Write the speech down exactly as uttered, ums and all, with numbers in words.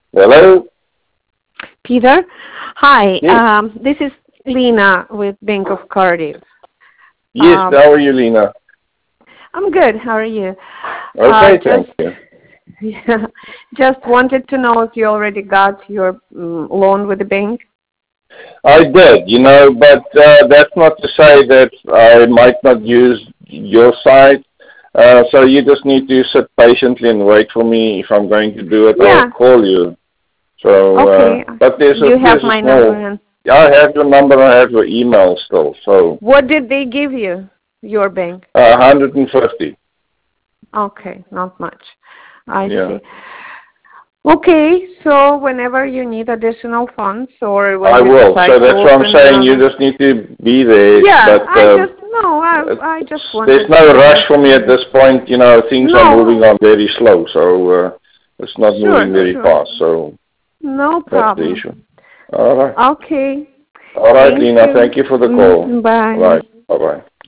Hello? Peter? Hi, Yes. um, this is Lena with Bank of Cardiff. Yes, Um, how are you, Lena? I'm good. How are you? Uh, Okay, thank just, you. yeah, just wanted to know if you already got your um, loan with the bank. I did, you know, but uh, that's not to say that I might not use your site. Uh, so you just need to sit patiently and wait for me. If I'm going to do it, I'll Yeah. call you. So, uh, Okay. but there's a You have there's a my number. small. And I have your number. I have your email still. So, what did they give you? Your bank? uh, one hundred fifty. Okay, not much. I Yeah. see. Okay, so whenever you need additional funds or when I you will. decide So to that's what I'm open saying. You another. just need to be there. Yeah, But I uh, just no, I Uh, I just There's wanted no to rush let for me you at know. this point. You know, things are moving No, on very slow, so uh, it's not moving sure, very sure. fast. So No that's the issue. problem. All right. Okay. All right, Thank Lena. you. Thank you for the call. Mm, All bye. right. Bye-bye.